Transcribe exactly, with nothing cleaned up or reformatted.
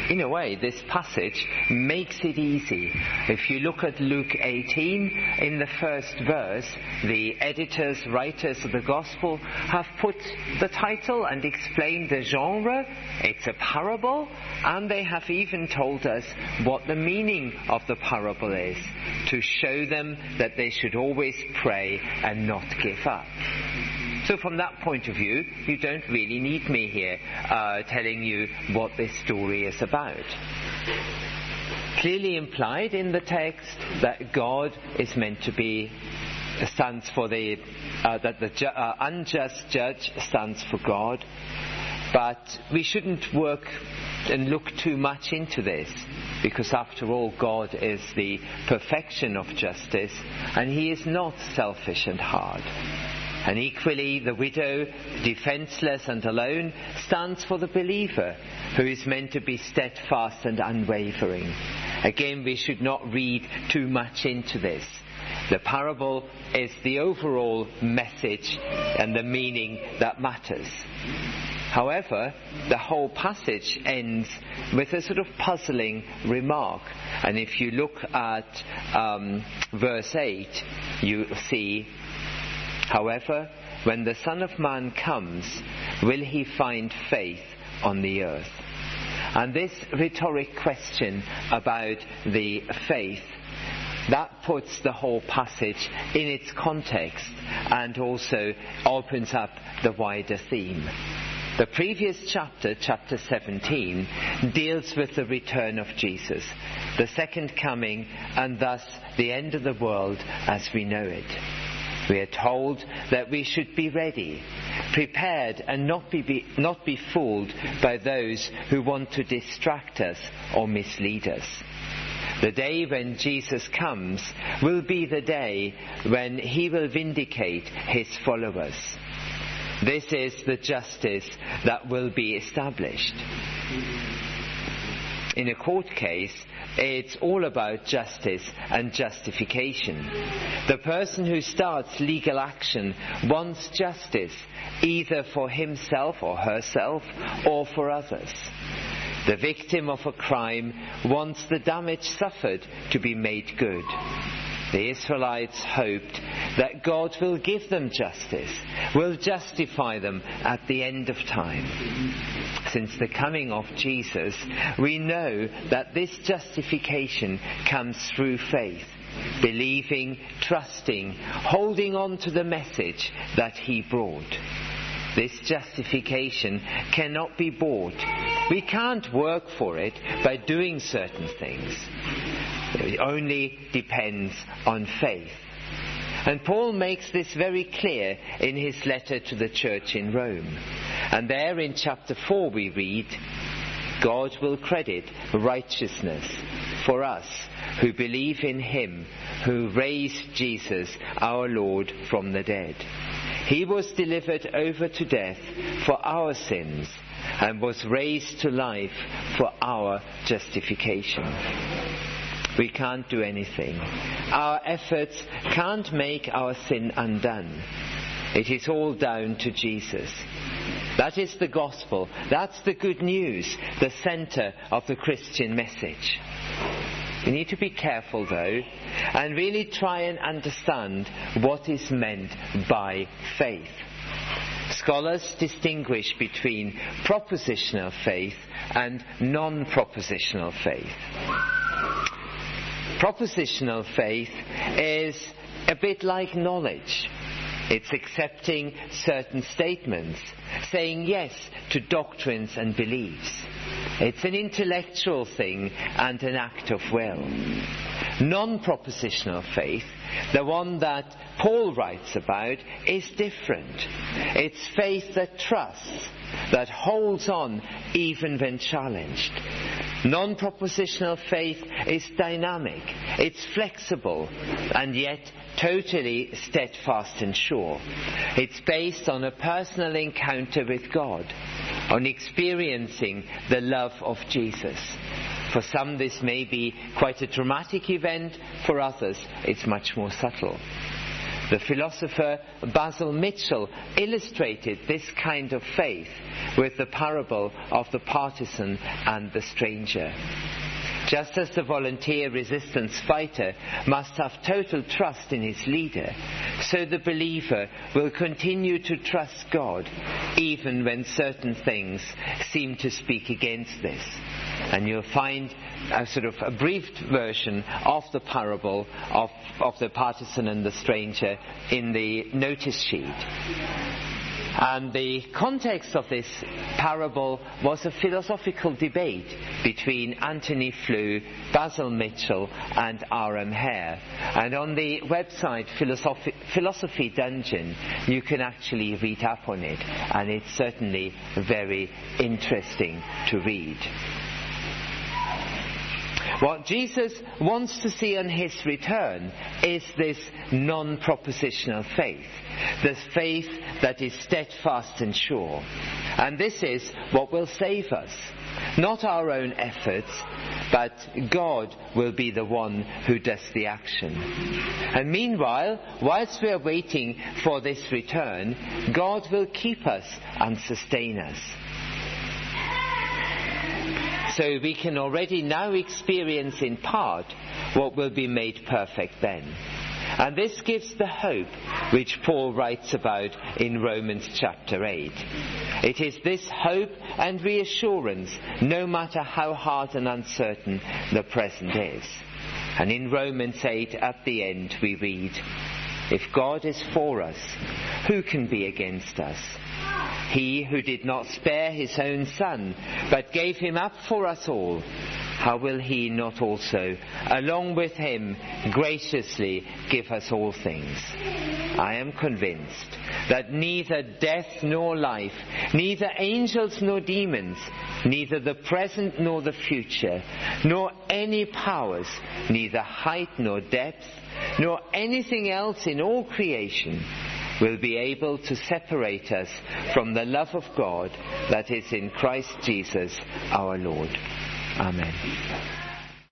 in a way, this passage makes it easy. If you look at Luke eighteen, in the first verse, the editors, writers of the Gospel have put the title and explained the genre. It's a parable, and they have even told us what the meaning of the parable is, to show them that they should always pray and not give up. So from that point of view, you don't really need me here uh, telling you what this story is about. Clearly implied in the text that God is meant to be, stands for the, uh, that the ju- uh, unjust judge stands for God. But we shouldn't work and look too much into this, because after all, God is the perfection of justice, and he is not selfish and hard. And equally, the widow, defenseless and alone, stands for the believer, who is meant to be steadfast and unwavering. Again, we should not read too much into this. The parable is the overall message and the meaning that matters. However, the whole passage ends with a sort of puzzling remark. And if you look at um, verse eight, you see, however, when the Son of Man comes, will he find faith on the earth? And this rhetoric question about the faith, that puts the whole passage in its context and also opens up the wider theme. The previous chapter, chapter seventeen, deals with the return of Jesus, the second coming, and thus the end of the world as we know it. We are told that we should be ready, prepared, and not be, be, not be fooled by those who want to distract us or mislead us. The day when Jesus comes will be the day when he will vindicate his followers. This is the justice that will be established. In a court case, it's all about justice and justification. The person who starts legal action wants justice, either for himself or herself or for others. The victim of a crime wants the damage suffered to be made good. The Israelites hoped that God will give them justice, will justify them at the end of time. Since the coming of Jesus, we know that this justification comes through faith, believing, trusting, holding on to the message that he brought. This justification cannot be bought. We can't work for it by doing certain things. It only depends on faith. And Paul makes this very clear in his letter to the church in Rome. And there in chapter four we read, God will credit righteousness for us who believe in him who raised Jesus our Lord from the dead. He was delivered over to death for our sins and was raised to life for our justification. We can't do anything. Our efforts can't make our sin undone. It is all down to Jesus. That is the gospel. That's the good news, the centre of the Christian message. We need to be careful, though, and really try and understand what is meant by faith. Scholars distinguish between propositional faith and non-propositional faith. Propositional faith is a bit like knowledge. It's accepting certain statements, saying yes to doctrines and beliefs. It's an intellectual thing and an act of will. Non-propositional faith, the one that Paul writes about, is different. It's faith that trusts, that holds on even when challenged. Non-propositional faith is dynamic, it's flexible, and yet totally steadfast and sure. It's based on a personal encounter with God, on experiencing the love of Jesus. For some this may be quite a dramatic event, for others it's much more subtle. The philosopher Basil Mitchell illustrated this kind of faith with the parable of the partisan and the stranger. Just as the volunteer resistance fighter must have total trust in his leader, so the believer will continue to trust God even when certain things seem to speak against this. And you'll find a sort of abbreviated version of the parable of, of the partisan and the stranger in the notice sheet. And the context of this parable was a philosophical debate between Anthony Flew, Basil Mitchell and R M Hare. And on the website Philosophy, Philosophy Dungeon you can actually read up on it, and it's certainly very interesting to read. What Jesus wants to see on his return is this non-propositional faith, this faith that is steadfast and sure. And this is what will save us. Not our own efforts, but God will be the one who does the action. And meanwhile, whilst we are waiting for this return, God will keep us and sustain us. So we can already now experience in part what will be made perfect then. And this gives the hope which Paul writes about in Romans chapter eight. It is this hope and reassurance, no matter how hard and uncertain the present is. And in Romans eight at the end we read, "If God is for us, who can be against us? He who did not spare his own son, but gave him up for us all, how will he not also, along with him, graciously give us all things? I am convinced that neither death nor life, neither angels nor demons, neither the present nor the future, nor any powers, neither height nor depth, nor anything else in all creation, will be able to separate us from the love of God that is in Christ Jesus our Lord." Amen.